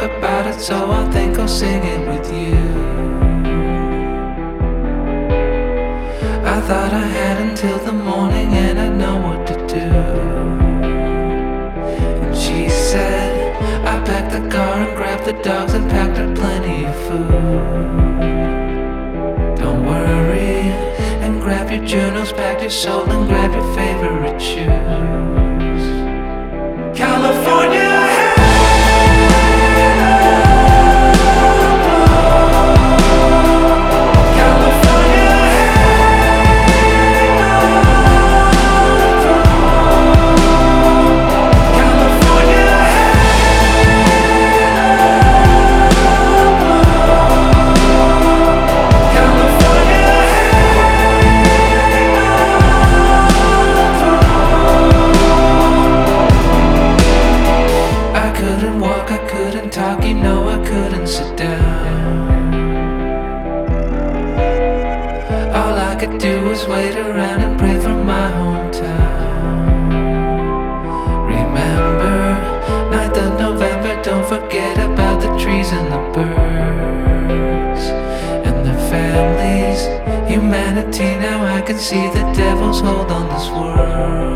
about it, so I think I'll sing it with you. I thought I had until the morning and I'd know what to do. And she said, I packed the car and grabbed the dogs and packed her plenty of food. Don't worry, and grab your journals, pack your soul and grab your favorite shoes. California. Talk, you know I couldn't sit down. All I could do was wait around and pray for my hometown. Remember, 9th of November, don't forget about the trees and the birds and their families. Humanity, now I can see the devil's hold on this world.